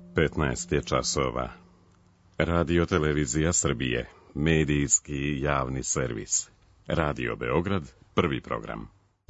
15 je časova. Radio Televizija Srbije, medijski javni servis. Radio Beograd, prvi program.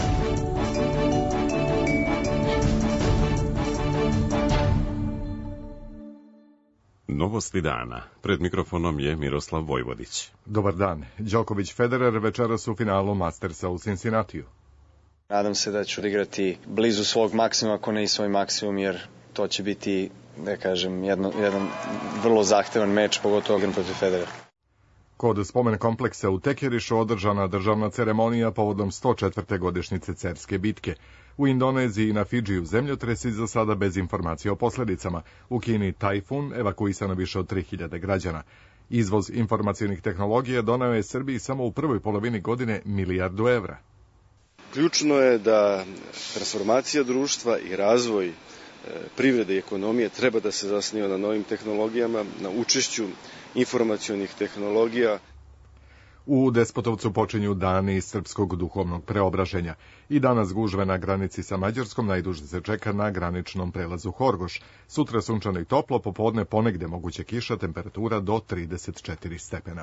Novosti dana. Pred mikrofonom je Miroslav Vojvodić. Dobar dan. Đoković Federer večeras u finalu Mastersa u Cincinnatiju. Nadam se da ću igrati blizu svog maksimuma, ako ne i svoj maksimum, jer to će biti, da kažem, jedan vrlo zahtevan meč, pogotovo igram protiv Federera. Kod spomen kompleksa u Tekerišu održana državna ceremonija povodom 104. godišnjice Cerske bitke. U Indoneziji i na Fidžiju zemljotresi za sada bez informacija o posledicama. U Kini tajfun, evakuisano više od 3000 građana. Izvoz informacionih tehnologija doneo je Srbiji samo u prvoj polovini godine milijardu evra. Ključno je da transformacija društva i razvoj privrede i ekonomije treba da se zasniva na novim tehnologijama, na učešću informacionih tehnologija. U Despotovcu počinju dani srpskog duhovnog preobraženja. I danas gužve na granici sa Mađarskom najduže se čeka na graničnom prelazu Horgoš. Sutra sunčano i toplo, popodne ponegde moguće kiša, temperatura do 34 stepena.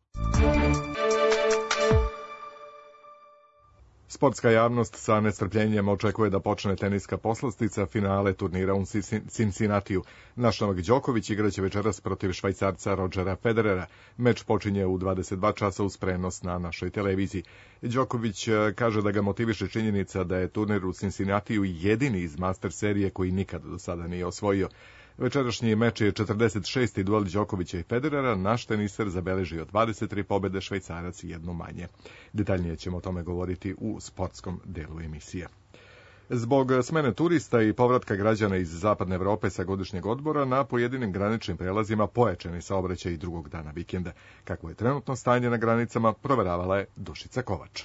Sportska javnost sa nestrpljenjem očekuje da počne teniska poslastica finale turnira u Cincinnatiju. Naš Novak Đoković igraće večeras protiv Švajcarca Rodgera Federera. Meč počinje u 22 časa uz prenos na našoj televiziji. Đoković kaže da ga motiviše činjenica da je turnir u Cincinnatiju jedini iz Master serije koji nikada do sada nije osvojio. Večerašnji meč je 46. duel Đokovića i Federera. Naš teniser zabeležio 23 pobede, Švajcarac jednu manje. Detaljnije ćemo o tome govoriti u sportskom delu emisije. Zbog smene turista i povratka građana iz Zapadne Evrope sa godišnjeg odmora, na pojedinim graničnim prelazima pojačani saobraćaj i drugog dana vikenda. Kakvo je trenutno stanje na granicama, proveravala je Dušica Kovač.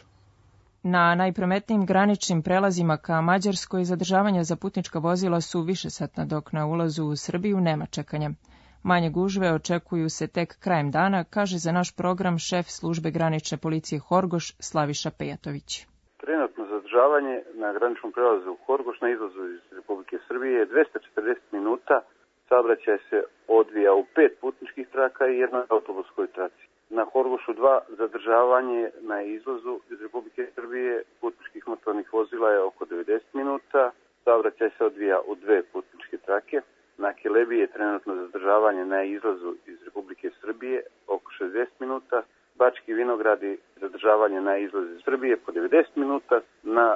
Na najprometnijim graničnim prelazima ka Mađarskoj zadržavanja za putnička vozila su višesatna, dok na ulazu u Srbiju nema čekanja. Manje gužve očekuju se tek krajem dana, kaže za naš program šef službe granične policije Horgoš Slaviša Pejatović. Trenutno zadržavanje na graničnom prelazu u Horgoš na izlazu iz Republike Srbije je 240 minuta. Saobraćaj se odvija u 5 putničkih traka i jednoj autobuskoj traci. Na Horgošu 2 zadržavanje na izlazu iz Republike Srbije putničkih motornih vozila je oko 90 minuta. Saobraćaj se odvija u 2 putničke trake. Na Kelebiji je trenutno zadržavanje na izlazu iz Republike Srbije oko 60 minuta. Bački Vinogradi zadržavanje na izlazu iz Srbije po 90 minuta. Na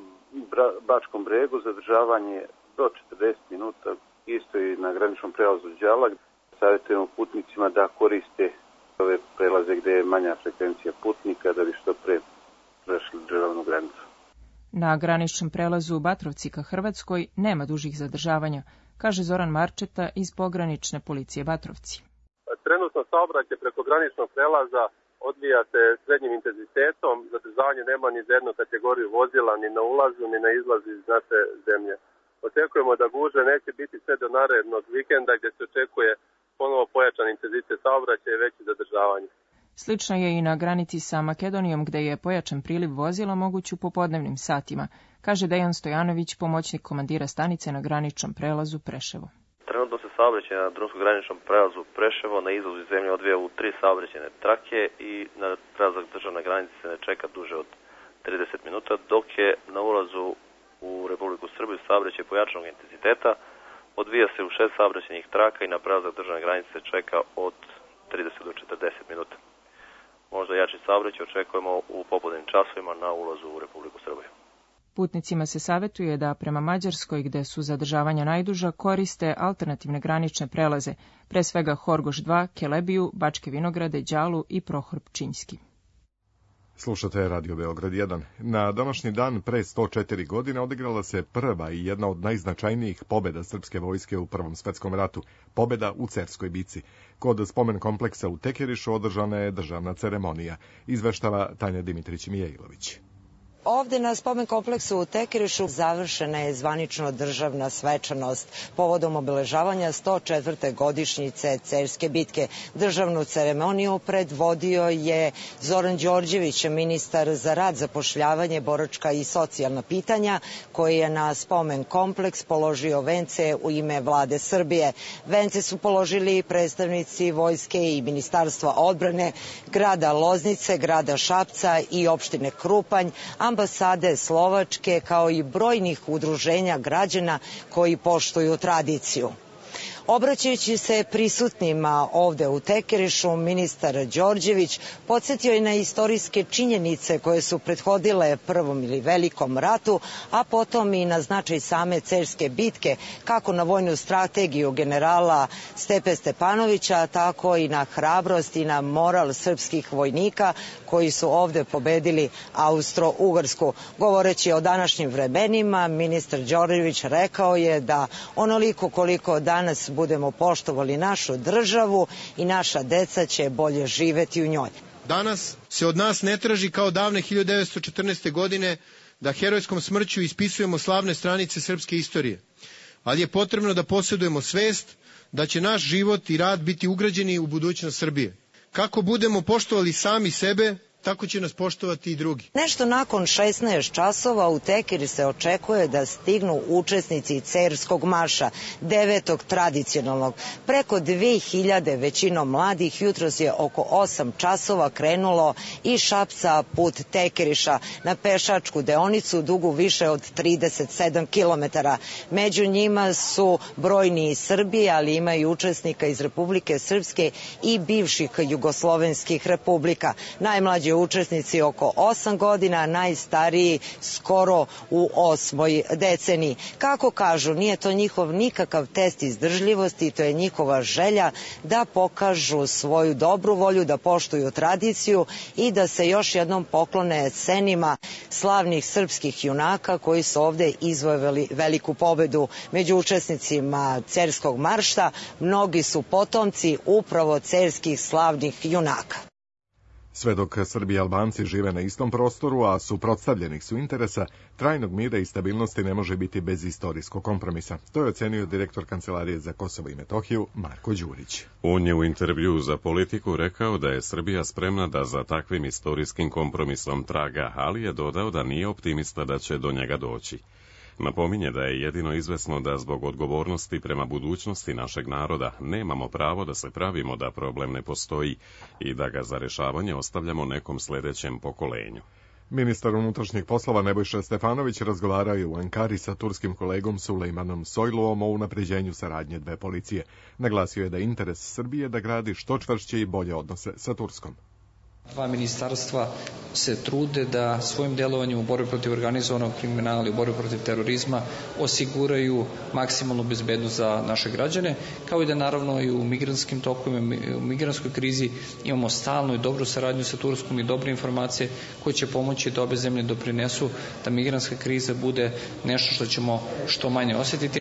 Bačkom bregu zadržavanje do 40 minuta. Isto i na graničnom prelazu Đala. Savjetujemo putnicima da koriste ove prelaze gde je manja frekvencija putnika da bi što pre prešli državnu granicu. Na graničnom prelazu u Batrovci ka Hrvatskoj nema dužih zadržavanja, kaže Zoran Marčeta iz pogranične policije Batrovci. Trenutno saobraćaj preko graničnog prelaza odvija se srednjim intenzitetom, zadržavanje nema ni za jednu kategoriju vozila, ni na ulazu, ni na izlazu iz naše zemlje. Očekujemo da gužve neće biti sve do narednog vikenda gdje se očekuje ponovo pojačan intenzitet saobraćaja i veće zadržavanje. Slično je i na granici sa Makedonijom, gde je pojačan priliv vozila moguć u popodnevnim satima, kaže Dejan Stojanović, pomoćnik komandira stanice na graničnom prelazu Preševo. Trenutno se saobraćaj na drumskom graničnom prelazu Preševo na izlazu iz zemlje odvija u 3 saobraćajne trake i na prelazak državne granice se ne čeka duže od 30 minuta, dok je na ulazu u Republiku Srbiju saobraćaj pojačanog intenziteta odvija se u 6 saobraćajnih traka i na prelazak državne granice se čeka od 30 do 40 minuta. Možda jači saobraćaj očekujemo u popodnevnim časovima na ulazu u Republiku Srbiju. Putnicima se savjetuje da prema Mađarskoj, gde su zadržavanja najduža, koriste alternativne granične prelaze, pre svega Horgoš 2, Kelebiju, Bačke Vinograde, Đalu i Prohor Pčinjski. Slušate Radio Beograd 1. Na današnji dan pre 104 godine odigrala se prva i jedna od najznačajnijih pobjeda srpske vojske u Prvom svetskom ratu, pobjeda u Cerskoj bici. Kod spomen kompleksa u Tekerišu održana je državna ceremonija, izveštava Tanja Dimitrić-Mijailović. Ovde na spomen kompleksu u Tekirišu završena je zvanično državna svečanost povodom obeležavanja 104. godišnjice Cerske bitke. Državnu ceremoniju predvodio je Zoran Đorđević, ministar za rad, zapošljavanje, boračka i socijalna pitanja, koji je na spomen kompleks položio vence u ime Vlade Srbije. Vence su položili predstavnici vojske i ministarstva odbrane, grada Loznice, grada Šapca i opštine Krupanj, ambasade Slovačke, kao i brojnih udruženja građana koji poštuju tradiciju. Obraćajući se prisutnima ovde u Tekirišu, ministar Đorđević podsjetio je na istorijske činjenice koje su prethodile Prvom ili Velikom ratu, a potom i na značaj same Cerske bitke, kako na vojnu strategiju generala Stepe Stepanovića, tako i na hrabrost i na moral srpskih vojnika koji su ovde pobedili Austro-Ugarsku. Govoreći o današnjim vremenima, ministar Đorđević rekao je da onoliko koliko danas budemo poštovali našu državu i naša deca će bolje živeti u njoj. Danas se od nas ne traži kao davne 1914. godine da herojskom smrću ispisujemo slavne stranice srpske istorije, ali je potrebno da posjedujemo svest da će naš život i rad biti ugrađeni u budućnost Srbije. Kako budemo poštovali sami sebe, tako će nas poštovati i drugi. Nešto nakon 16 časova u Tekiri se očekuje da stignu učesnici Cerskog marša, 9. tradicionalnog. Preko 2000, većinom mladih, jutros je oko 8 časova krenulo iz Šapca put Tekiriša na pešačku deonicu dugu više od 37 km. Među njima su brojni iz Srbije, ali ima i učesnika iz Republike Srpske i bivših jugoslovenskih republika. Najmlađi učesnici oko 8 godina, najstariji skoro u 8. deceniji. Kako kažu, nije to njihov nikakav test izdržljivosti, to je njihova želja da pokažu svoju dobru volju, da poštuju tradiciju i da se još jednom poklone senima slavnih srpskih junaka koji su ovde izvojevali veliku pobedu. Među učesnicima Cerskog marša mnogi su potomci upravo cerskih slavnih junaka. Sve dok Srbi i Albanci žive na istom prostoru, a suprotstavljenih su interesa, trajnog mira i stabilnosti ne može biti bez istorijskog kompromisa. To je ocenio direktor Kancelarije za Kosovo i Metohiju Marko Đurić. On je u intervjuu za Politiku rekao da je Srbija spremna da za takvim istorijskim kompromisom traga, ali je dodao da nije optimista da će do njega doći. Napominje da je jedino izvesno da zbog odgovornosti prema budućnosti našeg naroda nemamo pravo da se pravimo da problem ne postoji i da ga za rešavanje ostavljamo nekom sledećem pokolenju. Ministar unutrašnjih poslova Nebojša Stefanović razgovarao je u Ankari sa turskim kolegom Sulejmanom Sojluom o unapređenju saradnje dve policije. Naglasio je da je interes Srbije da gradi što čvršće i bolje odnose sa Turskom. Dva ministarstva se trude da svojim delovanjem u borbi protiv organizovanog kriminala i u borbi protiv terorizma osiguraju maksimalnu bezbednost za naše građane, kao i da naravno i u migrantskim tokovima, u migrantskoj krizi imamo stalnu i dobru saradnju sa Turskom i dobre informacije koje će pomoći da obe zemlje doprinesu da migrantska kriza bude nešto što ćemo što manje osjetiti.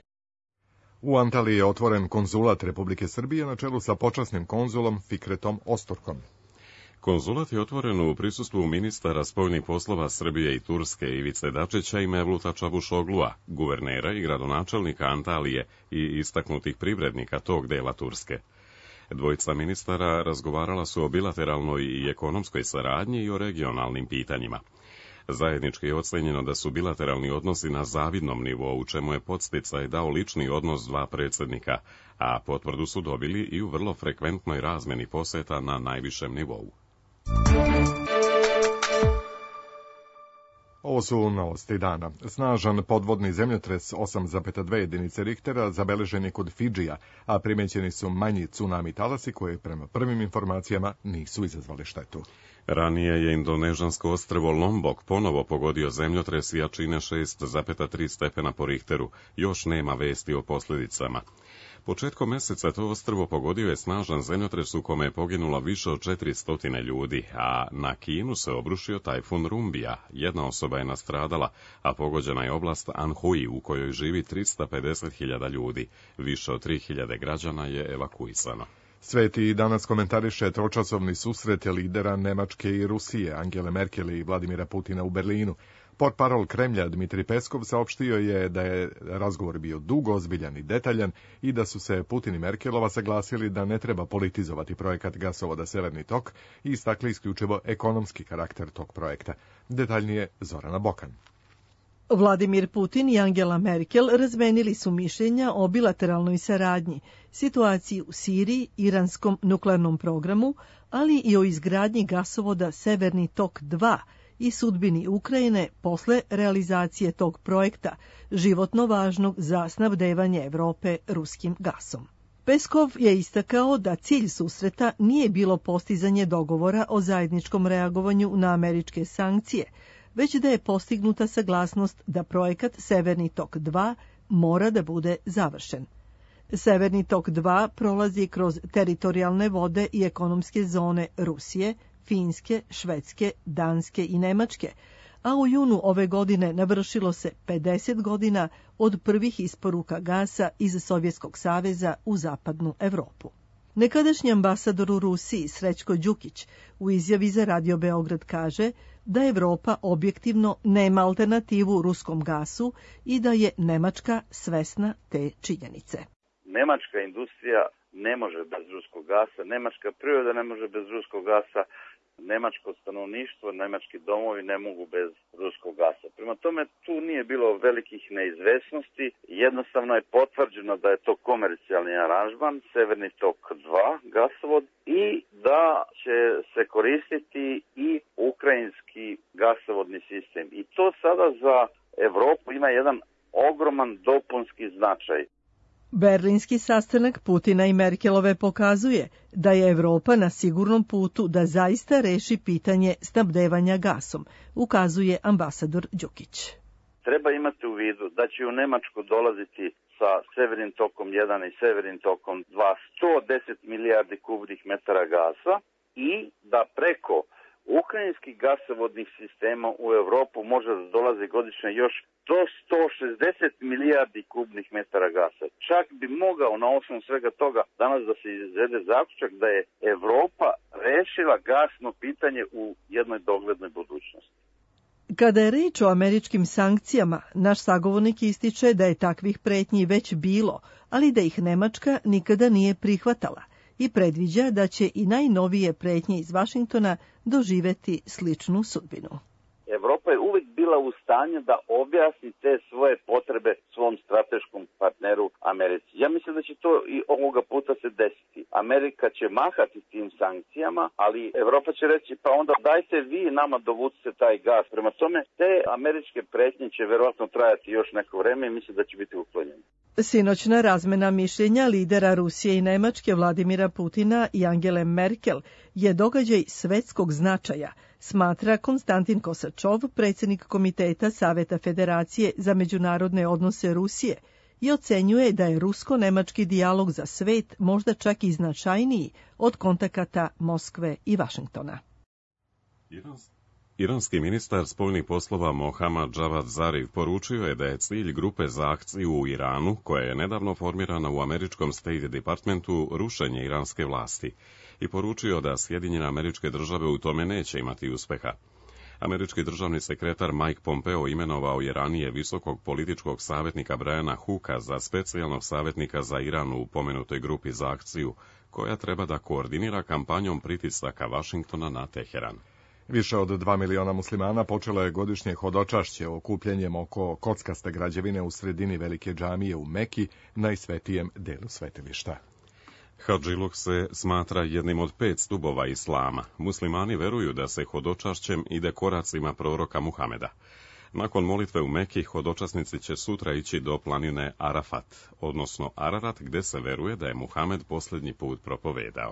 U Antaliji je otvoren konzulat Republike Srbije na čelu sa počasnim konzulom Fikretom Osturkom. Konzulat je otvoren u prisustvu ministara spoljnih poslova Srbije i Turske Ivice Dačića i Mevluta Čavušoglua, guvernera i gradonačelnika Antalije i istaknutih privrednika tog dela Turske. Dvojica ministara razgovarala su o bilateralnoj i ekonomskoj saradnji i o regionalnim pitanjima. Zajednički je ocenjeno da su bilateralni odnosi na zavidnom nivou, čemu je podsticaj dao lični odnos dva predsjednika, a potvrdu su dobili i u vrlo frekventnoj razmeni poseta na najvišem nivou. Ovo su novosti dana. Snažan podvodni zemljotres 8,2 jedinice Richtera zabeležen je kod Fidžija, a primećeni su manji tsunami talasi koje prema prvim informacijama nisu izazvali štetu. Ranije je indonežansko ostrvo Lombok ponovo pogodio zemljotres jačine 6,3 stepena po Richteru. Još nema vesti o posljedicama. Početkom meseca to ostrvo pogodio je snažan zemljotres u kome je poginulo više od 400 ljudi, a na Kinu se obrušio tajfun Rumbija. Jedna osoba je nastradala, a pogođena je oblast Anhui u kojoj živi 350.000 ljudi. Više od 3.000 građana je evakuisano. Sveti danas komentariše tročasovni susret lidera Nemačke i Rusije, Angele Merkel i Vladimira Putina u Berlinu. Portparol Kremlja Dmitrij Peskov saopštio je da je razgovor bio dug, ozbiljan i detaljan i da su se Putin i Merkelova saglasili da ne treba politizovati projekat gasovoda Severni tok i istakli isključivo ekonomski karakter tog projekta. Detaljnije Zorana Bokan. Vladimir Putin i Angela Merkel razmenili su mišljenja o bilateralnoj saradnji, situaciji u Siriji, iranskom nuklearnom programu, ali i o izgradnji gasovoda Severni tok 2 i sudbini Ukrajine posle realizacije tog projekta, životno važnog za snabdevanje Evrope ruskim gasom. Peskov je istakao da cilj susreta nije bilo postizanje dogovora o zajedničkom reagovanju na američke sankcije, već da je postignuta saglasnost da projekat Severni tok 2 mora da bude završen. Severni tok 2 prolazi kroz teritorijalne vode i ekonomske zone Rusije, Finske, Švedske, Danske i Nemačke, a u junu ove godine navršilo se 50 godina od prvih isporuka gasa iz Sovjetskog saveza u zapadnu Evropu. Nekadašnji ambasador u Rusiji Srećko Đukić u izjavi za Radio Beograd kaže da Evropa objektivno nema alternativu ruskom gasu i da je Nemačka svesna te činjenice. Nemačka industrija ne može bez ruskog gasa, nemačka priroda ne može bez ruskog gasa, nemačko stanovništvo, nemački domovi ne mogu bez ruskog gasa. Prema tome, tu nije bilo velikih neizvesnosti, jednostavno je potvrđeno da je to komercijalni aranžman, Severni tok 2 gasovod, i da će se koristiti i ukrajinski gasovodni sistem. I to sada za Evropu ima jedan ogroman dopunski značaj. Berlinski sastanak Putina i Merkelove pokazuje da je Evropa na sigurnom putu da zaista reši pitanje snabdevanja gasom, ukazuje ambasador Đukić. Treba imati u vidu da će u Nemačku dolaziti sa Severnim tokom 1 i Severnim tokom 2 110 milijardi kubnih metara gasa i da preko ukrajinskih gasovodnih sistema u Evropu može da dolazi godišnje još do 160 milijardi kubnih metara gasa. Čak bi mogao na osnovu svega toga danas da se izvede zaključak da je Evropa rešila gasno pitanje u jednoj doglednoj budućnosti. Kada je reč o američkim sankcijama, naš sagovornik ističe da je takvih pretnji već bilo, ali da ih Nemačka nikada nije prihvatala i predviđa da će i najnovije pretnje iz Vašingtona doživeti sličnu sudbinu. Evropa je uvijek bila u stanju da objasni te svoje potrebe svom strateškom partneru Americi. Ja mislim da će to i ovoga puta se desiti. Amerika će mahati tim sankcijama, ali Evropa će reći pa onda dajte vi nama dovucite taj gas. Prema tome, te američke pretnje će verovatno trajati još neko vreme i mislim da će biti uklonjene. Sinoćna razmena mišljenja lidera Rusije i Nemačke Vladimira Putina i Angele Merkel je događaj svetskog značaja, smatra Konstantin Kosačov, predsjednik Komiteta Saveta Federacije za međunarodne odnose Rusije, i ocenjuje da je rusko-nemački dijalog za svet možda čak i značajniji od kontakata Moskve i Vašingtona. Iranski ministar spoljnih poslova Mohammad Javad Zarif poručio je da je cilj grupe za akciju u Iranu, koja je nedavno formirana u američkom State Departmentu, rušenje iranske vlasti, i poručio da Sjedinjene Američke Države u tome neće imati uspeha. Američki državni sekretar Mike Pompeo imenovao je ranije visokog političkog savjetnika Briana Hooka za specijalnog savjetnika za Iran u pomenutoj grupi za akciju, koja treba da koordinira kampanjom pritisaka Vašingtona na Teheran. Više od 2 miliona muslimana počelo je godišnje hodočašće okupljanjem oko kockaste građevine u sredini velike džamije u Meki, najsvetijem delu svetilišta. Hadžiluk se smatra jednim od 5 stubova islama. Muslimani veruju da se hodočašćem ide koracima proroka Muhameda. Nakon molitve u Meki, hodočasnici će sutra ići do planine Arafat, odnosno Ararat, gde se veruje da je Muhamed posljednji put propovedao.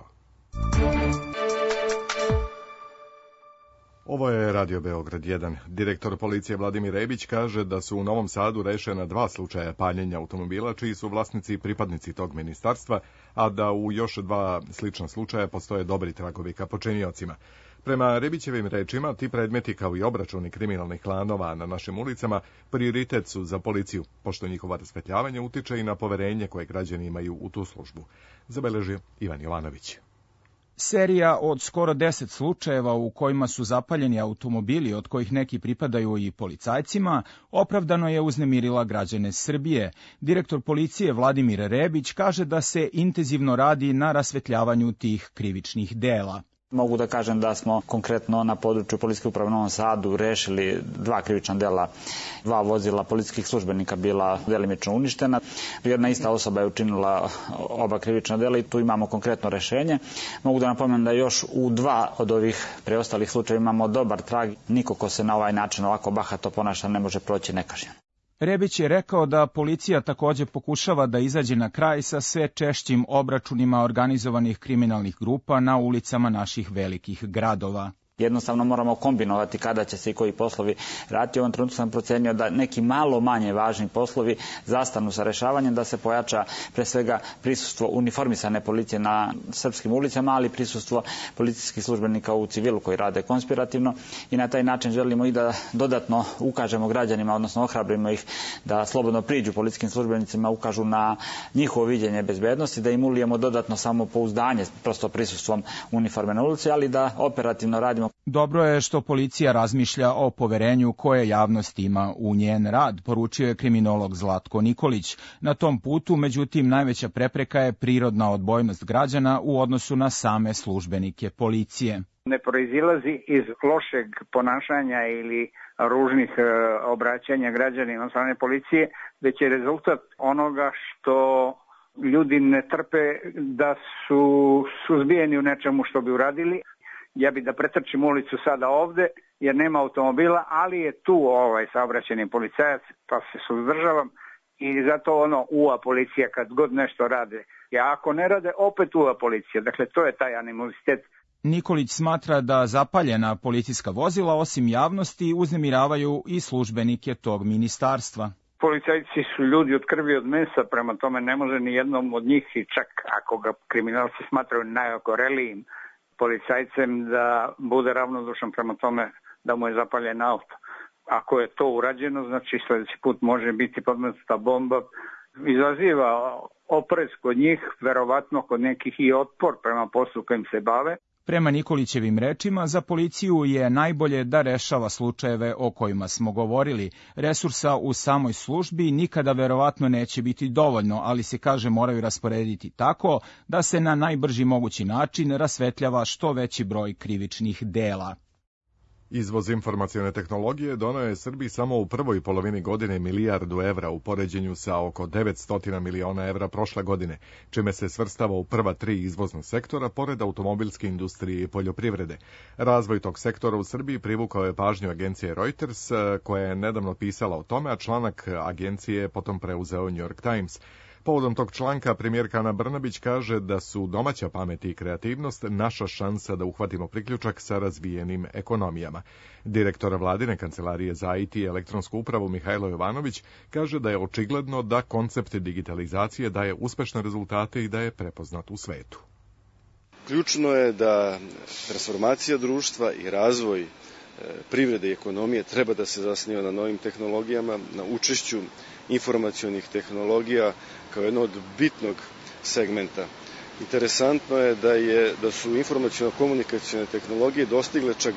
Ovo je Radio Beograd 1. Direktor policije Vladimir Rebić kaže da su u Novom Sadu rešena 2 slučaja paljenja automobila, čiji su vlasnici i pripadnici tog ministarstva, a da u još 2 slična slučaja postoje dobri tragovi ka počiniocima. Prema Rebićevim rečima, ti predmeti kao i obračuni kriminalnih klanova na našim ulicama prioritet su za policiju, pošto njihovo rasvetljavanje utiče i na poverenje koje građani imaju u tu službu. Zabeležio Ivan Jovanović. Serija od skoro 10 slučajeva u kojima su zapaljeni automobili, od kojih neki pripadaju i policajcima, opravdano je uznemirila građane Srbije. Direktor policije Vladimir Rebić kaže da se intenzivno radi na rasvetljavanju tih krivičnih dela. Mogu da kažem da smo konkretno na području Policijske uprave u Novom Sadu rešili 2 krivična dela. 2 vozila policijskih službenika bila delimično uništena. Jedna ista osoba je učinila oba krivična dela i tu imamo konkretno rešenje. Mogu da napomenem da još u 2 od ovih preostalih slučajeva imamo dobar trag. Niko ko se na ovaj način ovako bahato ponaša ne može proći nekažnjen. Rebić je rekao da policija takođe pokušava da izađe na kraj sa sve češćim obračunima organizovanih kriminalnih grupa na ulicama naših velikih gradova. Jednostavno moramo kombinovati kada će se i koji poslovi raditi. U ovom trenutku sam procenio da neki malo manje važni poslovi zastanu sa rešavanjem, da se pojača pre svega prisustvo uniformisane policije na srpskim ulicama, ali prisustvo policijskih službenika u civilu koji rade konspirativno i na taj način želimo i da dodatno ukažemo građanima, odnosno ohrabrimo ih da slobodno priđu policijskim službenicima, ukažu na njihovo viđenje bezbednosti, da im ulijemo dodatno samopouzdanje prosto prisustvom uniforme na ulici, ali da operativno radimo. Dobro je što policija razmišlja o poverenju koje javnost ima u njen rad, poručio je kriminolog Zlatko Nikolić. Na tom putu, međutim, najveća prepreka je prirodna odbojnost građana u odnosu na same službenike policije. Ne proizilazi iz lošeg ponašanja ili ružnih obraćanja građanima od strane policije, već je rezultat onoga što ljudi ne trpe da su suzbijeni u nečemu što bi uradili. Ja bi da pretrčim ulicu sada ovde, jer nema automobila, ali je tu saobraćajni policajac, pa se suzdržavam i zato UA policija kad god nešto rade. A ako ne rade, opet UA policija. Dakle, to je taj animozitet. Nikolić smatra da zapaljena policijska vozila, osim javnosti, uznemiravaju i službenike tog ministarstva. Policajci su ljudi od krvi i od mesa, prema tome ne može ni jednom od njih, i čak ako ga kriminalci smatraju najokorelijim policajcem, da bude ravnodušan prema tome da mu je zapaljen auto. Ako je to urađeno, znači sledeći put može biti podmetnuta bomba. Izaziva oprez kod njih, verovatno kod nekih i otpor prema poslu kojim se bave. Prema Nikolićevim rečima, za policiju je najbolje da rešava slučajeve o kojima smo govorili. Resursa u samoj službi nikada verovatno neće biti dovoljno, ali se kaže moraju rasporediti tako da se na najbrži mogući način rasvetljava što veći broj krivičnih dela. Izvoz informacione tehnologije doneo je Srbiji samo u prvoj polovini godine milijardu evra u poređenju sa oko 900 miliona evra prošle godine, čime se svrstava u prva 3 izvozna sektora pored automobilske industrije i poljoprivrede. Razvoj tog sektora u Srbiji privukao je pažnju agencije Reuters, koja je nedavno pisala o tome, a članak agencije je potom preuzeo New York Times. Povodom tog članka premijerka Ana Brnabić kaže da su domaća pamet i kreativnost naša šansa da uhvatimo priključak sa razvijenim ekonomijama. Direktor vladine kancelarije za IT i elektronsku upravu Mihajlo Jovanović kaže da je očigledno da koncept digitalizacije daje uspešne rezultate i da je prepoznat u svetu. Ključno je da transformacija društva i razvoj privrede i ekonomije treba da se zasniva na novim tehnologijama, na učešću informacionih tehnologija kao jedno od bitnog segmenta. Interesantno je da su informaciono-komunikacione tehnologije dostigle čak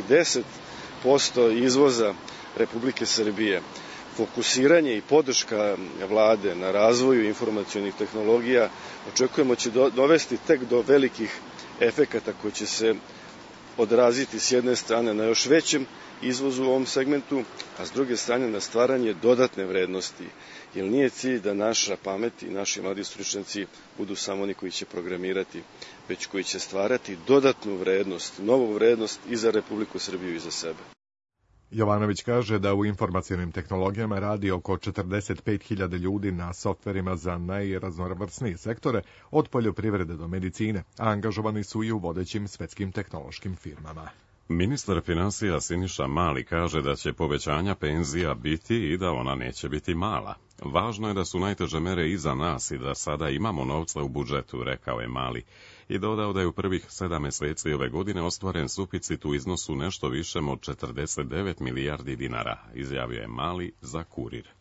10% izvoza Republike Srbije. Fokusiranje i podrška vlade na razvoju informacionih tehnologija očekujemo će dovesti tek do velikih efekata koji će se odraziti s jedne strane na još većem izvozu u ovom segmentu, a s druge strane na stvaranje dodatne vrednosti. Jer nije cilj da naša pamet i naši mladi stručnjaci budu samo oni koji će programirati, već koji će stvarati dodatnu vrednost, novu vrednost i za Republiku Srbiju i za sebe. Jovanović kaže da u informacionim tehnologijama radi oko 45.000 ljudi na softverima za najraznovrsnije sektore, od poljoprivrede do medicine, a angažovani su i u vodećim svetskim tehnološkim firmama. Ministar finansija Siniša Mali kaže da će povećanja penzija biti i da ona neće biti mala. Važno je da su najteže mere iza nas i da sada imamo novca u budžetu, rekao je Mali. I dodao da je u prvih 7 meseci ove godine ostvaren suficit u iznosu nešto višem od 49 milijardi dinara, izjavio je Mali za Kurir.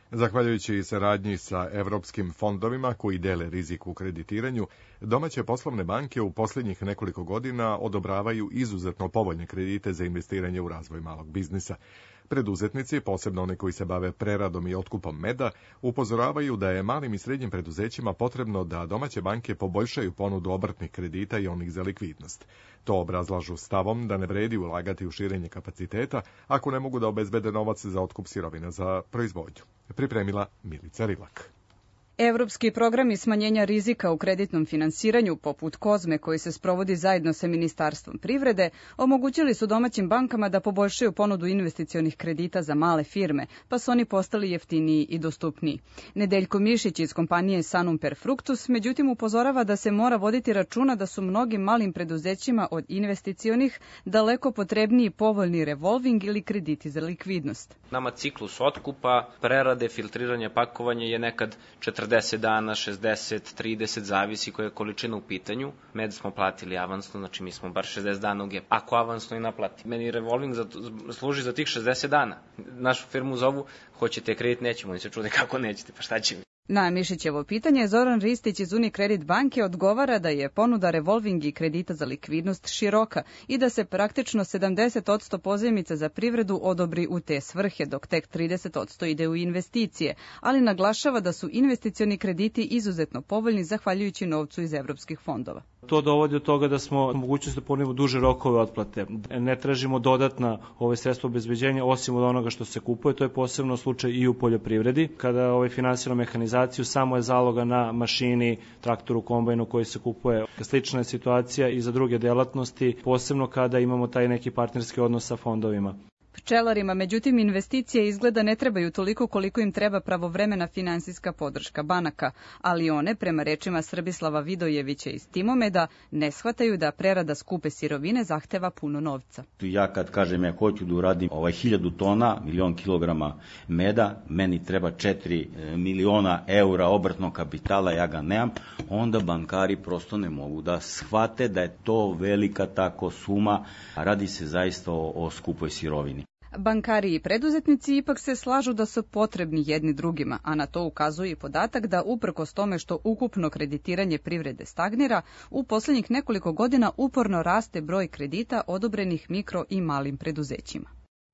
Zahvaljujući saradnji sa evropskim fondovima koji dele rizik u kreditiranju, domaće poslovne banke u posljednjih nekoliko godina odobravaju izuzetno povoljne kredite za investiranje u razvoj malog biznisa. Preduzetnici, posebno oni koji se bave preradom i otkupom meda, upozoravaju da je malim i srednjim preduzećima potrebno da domaće banke poboljšaju ponudu obrtnih kredita i onih za likvidnost. To obrazlažu stavom da ne vredi ulagati u širenje kapaciteta ako ne mogu da obezbede novac za otkup sirovina za proizvodnju. Pripremila Milica Rilak. Evropski programi smanjenja rizika u kreditnom finansiranju, poput Kozme, koji se sprovodi zajedno sa Ministarstvom privrede, omogućili su domaćim bankama da poboljšaju ponudu investicionih kredita za male firme, pa su oni postali jeftiniji i dostupniji. Nedeljko Mišić iz kompanije Sanum Per Fructus, međutim, upozorava da se mora voditi računa da su mnogim malim preduzećima od investicionih daleko potrebniji povoljni revolving ili krediti za likvidnost. Nama ciklus otkupa, prerade, filtriranja, pakovanja je nekad 40 dana, 60, 30, zavisi koja je količina u pitanju. Med smo platili avansno, znači mi smo bar 60 dana u GEP. Ako avansno i naplati. Meni revolving služi za tih 60 dana. Našu firmu zovu, hoćete kredit, nećemo, oni se čude kako nećete, pa šta će mi? Na Mišićevo pitanje Zoran Ristić iz Unicredit banke odgovara da je ponuda revolving i kredita za likvidnost široka i da se praktično 70% pozajmica za privredu odobri u te svrhe, dok tek 30% ide u investicije, ali naglašava da su investicioni krediti izuzetno povoljni zahvaljujući novcu iz evropskih fondova. To dovodi do toga da smo mogućnost da ponudimo duže rokove otplate. Ne tražimo dodatna sredstva obezbeđenja osim od onoga što se kupuje, to je posebno slučaj i u poljoprivredi. Kada finansiramo mehanizaciju, samo je zaloga na mašini, traktoru, kombajnu koji se kupuje. Slična je situacija i za druge delatnosti, posebno kada imamo taj neki partnerski odnos sa fondovima. Pčelarima, međutim, investicije izgleda ne trebaju toliko koliko im treba pravovremena finansijska podrška banaka, ali one, prema rečima Srbislava Vidojevića iz Timomeda, ne shvataju da prerada skupe sirovine zahteva puno novca. Ja kad kažem ja hoću da uradim 1000 tona, 1.000.000 kilograma meda, meni treba 4 miliona eura obrtnog kapitala, ja ga nemam, onda bankari prosto ne mogu da shvate da je to velika tako suma, a radi se zaista o skupoj sirovini. Bankari i preduzetnici ipak se slažu da su potrebni jedni drugima, a na to ukazuje i podatak da uprkos tome što ukupno kreditiranje privrede stagnira, u posljednjih nekoliko godina uporno raste broj kredita odobrenih mikro i malim preduzećima.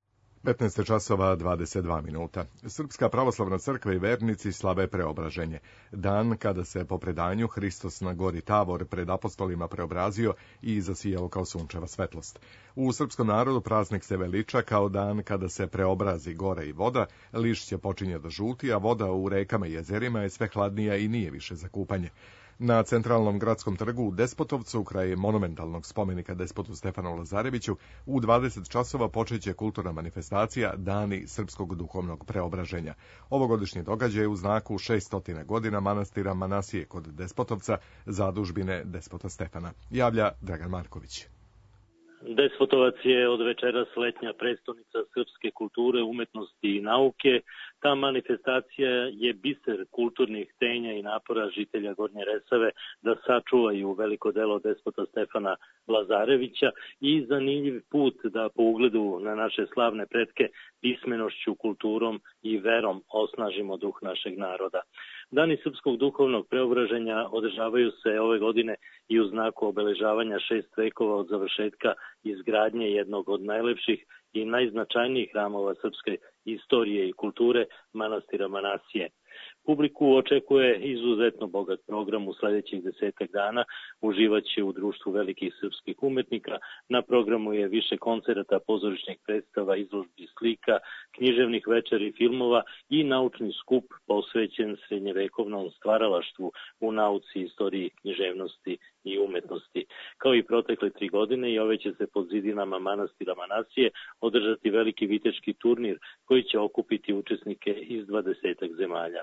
15 časova 22 minuta. Srpska pravoslavna crkva i vernici slave Preobraženje. Dan kada se po predanju Hristos na gori Tavor pred apostolima preobrazio i zasijao kao sunčeva svetlost. U srpskom narodu praznik se veliča kao dan kada se preobrazi gore i voda, lišće počinje da žuti, a voda u rekama i jezerima je sve hladnija i nije više za kupanje. Na centralnom gradskom trgu u Despotovcu, kraj monumentalnog spomenika despotu Stefanu Lazareviću, u 20 časova počeće kulturna manifestacija Dani srpskog duhovnog preobraženja. Ovogodišnji događaj je u znaku 600 godina manastira Manasije kod Despotovca, zadužbine despota Stefana. Javlja Dragan Marković. Despotovac je od večeras letnja prestonica srpske kulture, umetnosti i nauke. Ta manifestacija je biser kulturnih tenja i napora žitelja Gornje Resave da sačuvaju veliko delo despota Stefana Lazarevića i zanimljiv put da po ugledu na naše slavne pretke pismenošću, kulturom i verom osnažimo duh našeg naroda. Dani srpskog duhovnog preobraženja održavaju se ove godine i u znaku obeležavanja 6 vekova od završetka izgradnje jednog od najlepših i najznačajnijih hramova srpske istorije i kulture, manastira Manasije. Publiku očekuje izuzetno bogat program u sledećih 10 dana, uživaće u društvu velikih srpskih umetnika, na programu je više koncerata, pozorišnih predstava, izložbi slika, književnih večeri, filmova i naučni skup posvećen srednjevekovnom stvaralaštvu u nauci, istoriji, književnosti i umetnosti. Kao i protekle 3 godine i ove će se pod zidinama manastira Manasije održati veliki viteški turnir koji će okupiti učesnike iz 20 zemalja.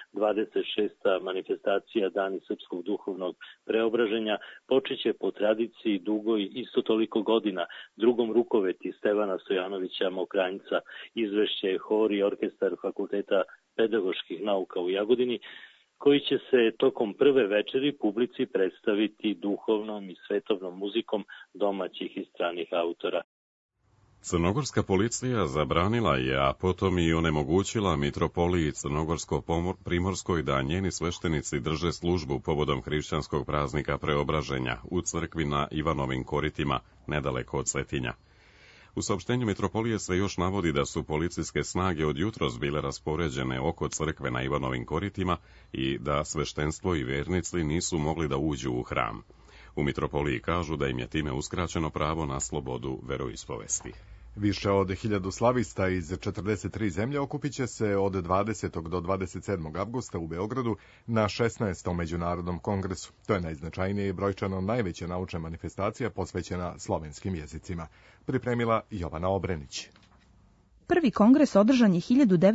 26. manifestacija Dani srpskog duhovnog preobraženja počeće po tradiciji dugoj isto toliko godina drugom rukoveti Stevana Stojanovića Mokranjca, izvešće hor i orkestar Fakulteta pedagoških nauka u Jagodini, koji će se tokom prve večeri publici predstaviti duhovnom i svetovnom muzikom domaćih i stranih autora. Crnogorska policija zabranila je, a potom i onemogućila mitropoliji Crnogorsko-Primorskoj da njeni sveštenici drže službu povodom hrišćanskog praznika Preobraženja u crkvi na Ivanovim koritima, nedaleko od Cetinja. U saopštenju mitropolije se još navodi da su policijske snage od jutros bile raspoređene oko crkve na Ivanovim koritima i da sveštenstvo i vernici nisu mogli da uđu u hram. U mitropoliji kažu da im je time uskraćeno pravo na slobodu veroispovesti. Više od 1000 slavista iz 43 zemlje okupit će se od 20. do 27. avgusta u Beogradu na 16. međunarodnom kongresu. To je najznačajnije i brojčano najveća naučna manifestacija posvećena slovenskim jezicima. Pripremila Jovana Obrenić. Prvi kongres održan je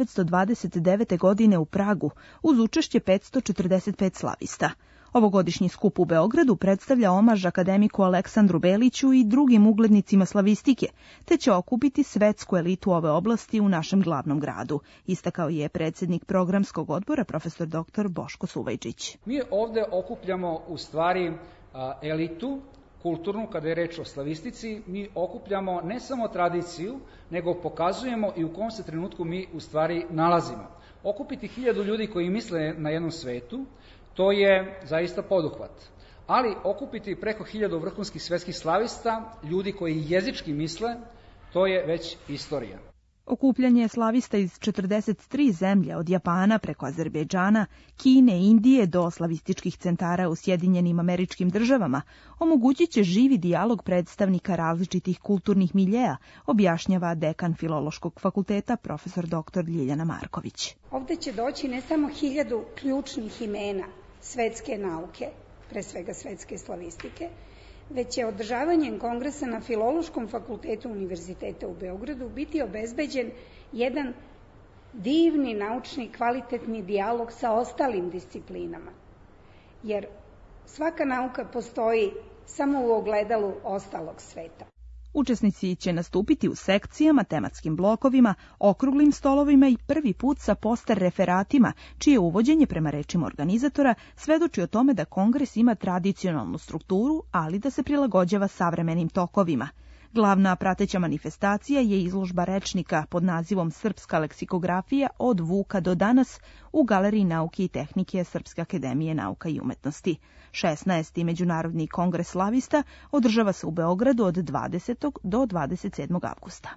1929. godine u Pragu uz učešće 545 slavista. Ovogodišnji skup u Beogradu predstavlja omaž akademiku Aleksandru Beliću i drugim uglednicima slavistike, te će okupiti svetsku elitu ove oblasti u našem glavnom gradu, istakao je predsjednik programskog odbora profesor dr. Boško Suvajčić. Mi ovde okupljamo u stvari elitu kulturnu, kada je reč o slavistici, mi okupljamo ne samo tradiciju, nego pokazujemo i u kom se trenutku mi u stvari nalazimo. Okupiti 1000 ljudi koji misle na jednom svetu, to je zaista poduhvat. Ali okupiti preko 1000 vrhunskih svetskih slavista, ljudi koji jezički misle, to je već istorija. Okupljanje slavista iz 43 zemlje, od Japana preko Azerbejdžana, Kine, Indije do slavističkih centara u Sjedinjenim Američkim Državama, omogućit će živi dijalog predstavnika različitih kulturnih miljeja, objašnjava dekan Filološkog fakulteta profesor dr. Ljiljana Marković. Ovde će doći ne samo 1000 ključnih imena svetske nauke, pre svega svetske slavistike, već će održavanjem kongresa na Filološkom fakultetu Univerziteta u Beogradu biti obezbeđen jedan divni, naučni, kvalitetni dijalog sa ostalim disciplinama. Jer svaka nauka postoji samo u ogledalu ostalog sveta. Učesnici će nastupiti u sekcijama, tematskim blokovima, okruglim stolovima i prvi put sa poster referatima, čije uvođenje, prema rečima organizatora, svedoči o tome da kongres ima tradicionalnu strukturu, ali da se prilagođava savremenim tokovima. Glavna prateća manifestacija je izložba rečnika pod nazivom Srpska leksikografija od Vuka do danas u Galeriji nauke i tehnike Srpske akademije nauka i umetnosti. 16. međunarodni kongres slavista održava se u Beogradu od 20. do 27. avgusta.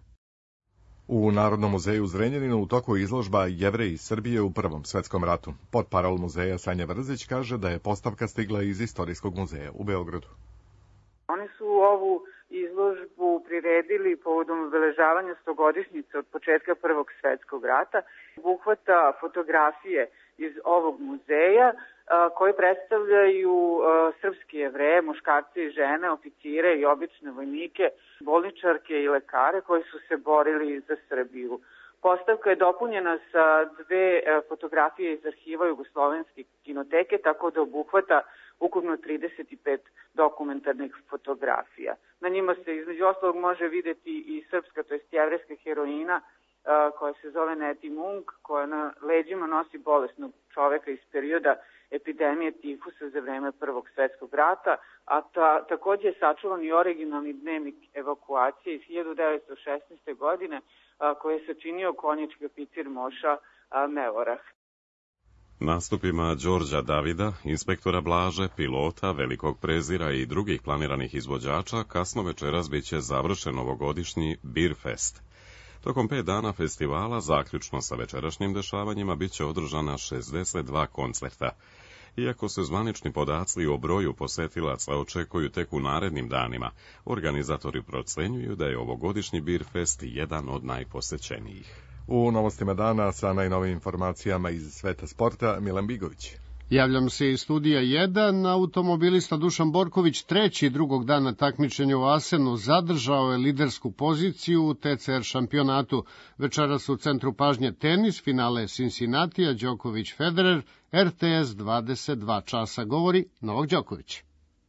U Narodnom muzeju u Zrenjaninu u toku izložba Jevreji Srbije u Prvom svetskom ratu. Portparol muzeja Sanja Vrzić kaže da je postavka stigla iz Istorijskog muzeja u Beogradu. Oni su ovu izložbu priredili povodom obeležavanja 100-godišnjice od početka Prvog svetskog rata. Obuhvata fotografije iz ovog muzeja koje predstavljaju srpske Jevreje, muškarce i žene, oficire i obične vojnike, bolničarke i lekare koji su se borili za Srbiju. Postavka je dopunjena sa 2 fotografije iz arhiva Jugoslovenske kinoteke, tako da obuhvata ukupno 35 dokumentarnih fotografija. Na njima se između ostalog može videti i srpska, to jest jevrejska heroina koja se zove Neti Munk, koja na leđima nosi bolesnog čoveka iz perioda epidemije tifusa za vreme Prvog svetskog rata, a takođe je sačuvan i originalni dnevnik evakuacije iz 1916. godine koje je sačinio konjički oficir Moša Mevorah. Nastupima Đorđa Davida, inspektora Blaže, pilota, Velikog Prezira i drugih planiranih izvođača kasno večeras biće završen ovogodišnji Beer Fest. Tokom 5 dana festivala, zaključno sa večerašnjim dešavanjima, biće održana 62 koncerta. Iako se zvanični podaci o broju posetilaca očekuju tek u narednim danima, organizatori procenjuju da je ovogodišnji Beer Fest jedan od najposećenijih. U novostima dana sa najnovijim informacijama iz sveta sporta Milan Bigović. Javljam se iz studija 1. Automobilista Dušan Borković treći drugog dana takmičenja u Asenu zadržao je lidersku poziciju u TCR šampionatu. Večeras u centru pažnje tenis, finale Cincinnatija, Đoković Federer, RTS 22 časa, govori Novak Đoković.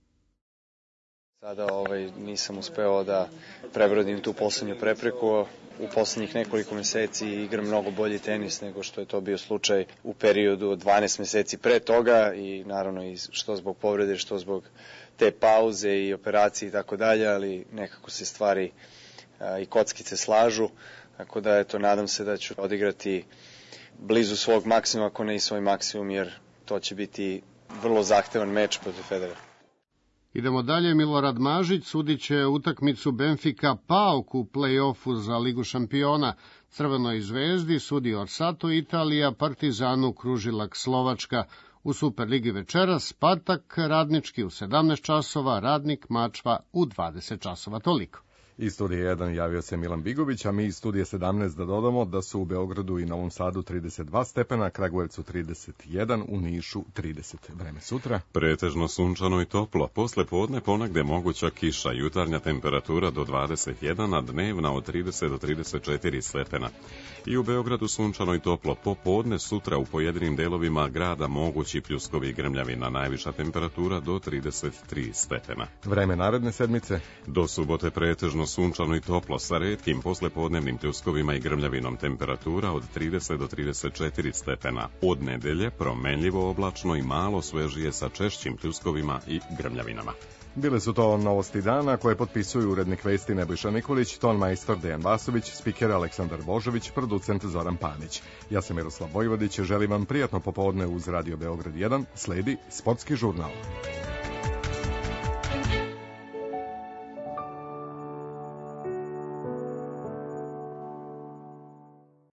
Sada nisam uspeo da prebrodim tu poslednju prepreku. U poslednjih nekoliko meseci igram mnogo bolji tenis nego što je to bio slučaj u periodu od 12 meseci pre toga i naravno i što zbog povrede, što zbog te pauze i operacije i tako dalje, ali nekako se stvari i kockice slažu, tako da eto, nadam se da ću odigrati blizu svog maksimuma, ako ne i svoj maksimum, jer to će biti vrlo zahtevan meč protiv Federera. Idemo dalje, Milorad Mažić sudit će utakmicu Benfica PAOK u play-offu za Ligu šampiona. Crvenoj zvezdi sudi Orsato Italija, Partizanu Kružilak Slovačka. U Superligi večeras Spartak Radnički u 17 časova, Radnik Mačva u 20 časova, toliko. Iz studije 1 javio se Milan Bigović, a mi iz studije 17 da dodamo da su u Beogradu i Novom Sadu 32 stepena, Kragujevcu 31, u Nišu 30. Vreme sutra. Pretežno sunčano i toplo, posle podne ponegde moguća kiša, jutarnja temperatura do 21, a dnevna od 30 do 34 stepena. I u Beogradu sunčano i toplo, popodne sutra u pojedinim delovima grada mogući pljuskovi i grmljavina, najviša temperatura do 33 stepena. Vreme naredne sedmice. Do subote pretežno sunčano i toplo sa retkim poslepodnevnim pljuskovima i grmljavinom, temperatura od 30 do 34 stepena. Od nedelje promenljivo oblačno i malo svežije sa češćim pljuskovima i grmljavinama. Bile su to novosti dana koje potpisuju urednik vesti Nebojša Nikolić, ton majstor Dejan Vasović, spiker Aleksandar Božović, producent Zoran Panić. Ja sam Miroslav Vojvodić, želim vam prijatno popodne uz Radio Beograd 1, sledi Sportski žurnal.